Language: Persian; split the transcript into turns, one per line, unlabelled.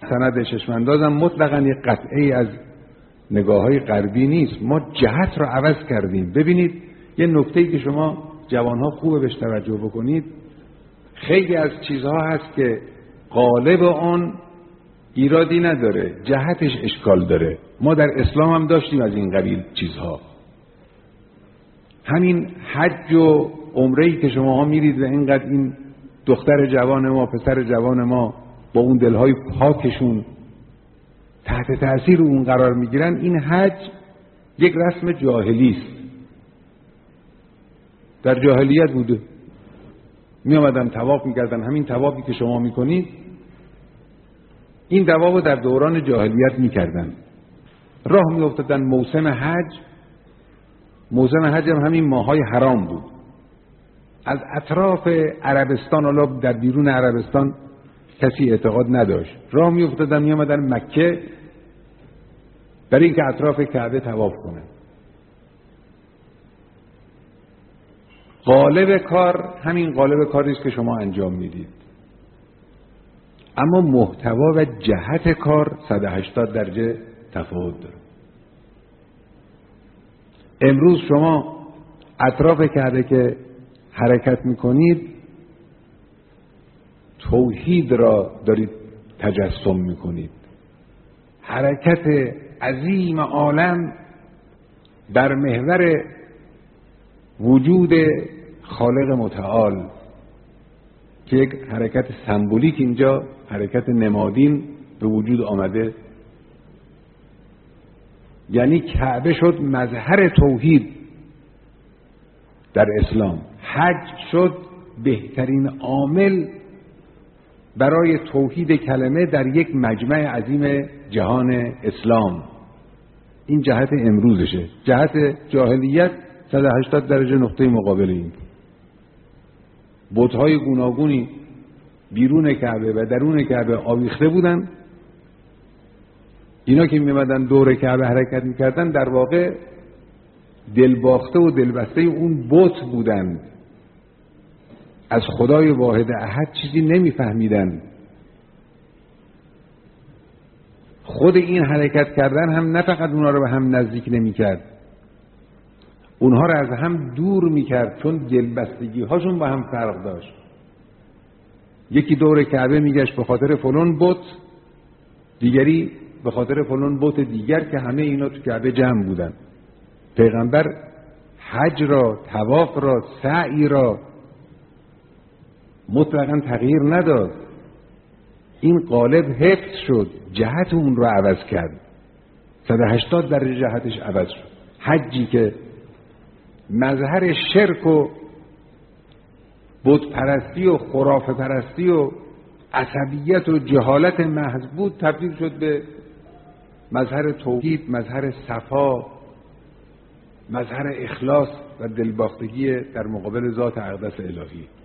سند چشماندازم مطلقاً یک قطعه از نگاه‌های غربی نیست. ما جهت رو عوض کردیم. ببینید یه نکته‌ای که شما جوانها خوبه بهش توجه بکنید، خیلی از چیزها هست که قالب آن ایرادی نداره، جهتش اشکال داره. ما در اسلام هم داشتیم از این قبیل چیزها. همین حج و عمره‌ای که شماها میرید و اینقدر این دختر جوان ما، پسر جوان ما با اون دلهای پاکشون تحت تأثیر اون قرار میگیرن، این حج یک رسم جاهلی است. در جاهلیت بوده، می آمدن طواف میکردن. همین طوافی که شما میکنید این طواف رو در دوران جاهلیت میکردن. راه میافتادن موسم حج. موسم حج هم همین ماهای حرام بود. از اطراف عربستان، حالا در بیرون عربستان کسی اعتقاد نداشت، راه میافتادن می آمدن مکه برای اینکه اطراف کعبه طواف کنن. قالب کار همین قالب کاری است که شما انجام میدید، اما محتوا و جهت کار 180 درجه تفاوت داره. امروز شما اطراف کعبه که حرکت میکنید توحید را دارید تجسم میکنید. حرکت عظیم عالم در محور وجود خالق متعال که یک حرکت سمبولیک اینجا، حرکت نمادین به وجود آمده. یعنی کعبه شد مظهر توحید در اسلام. حج شد بهترین عامل برای توحید کلمه در یک مجمع عظیم جهان اسلام. این جهت امروزشه. جهت جاهلیت 180 درجه نقطه مقابل این. بت‌های گوناگونی بیرون کعبه و درون کعبه آویخته بودن. اینا که میمدن دور کعبه حرکت میکردن در واقع دلباخته و دلبسته اون بت بودن. از خدای واحد احد چیزی نمیفهمیدن. خود این حرکت کردن هم نه فقط اونها رو به هم نزدیک نمیکرد، اونها رو از هم دور میکرد، چون دلبستگی هاشون با هم فرق داشت. یکی دور کعبه میگشت به خاطر فلان بت، دیگری به خاطر فلان بت دیگر که همه اینا تو کعبه جمع بودن. پیغمبر حج را، طواف را، سعی را مطلقاً تغییر نداد. این قالب حفظ شد، جهت اون رو عوض کرد. 180 درجه جهتش عوض شد. حجی که مظهر شرک و بت پرستی و خرافه پرستی و عصبیت و جهالت محض بود، تبدیل شد به مظهر توحید، مظهر صفا، مظهر اخلاص و دلباختگی در مقابل ذات اقدس الهی.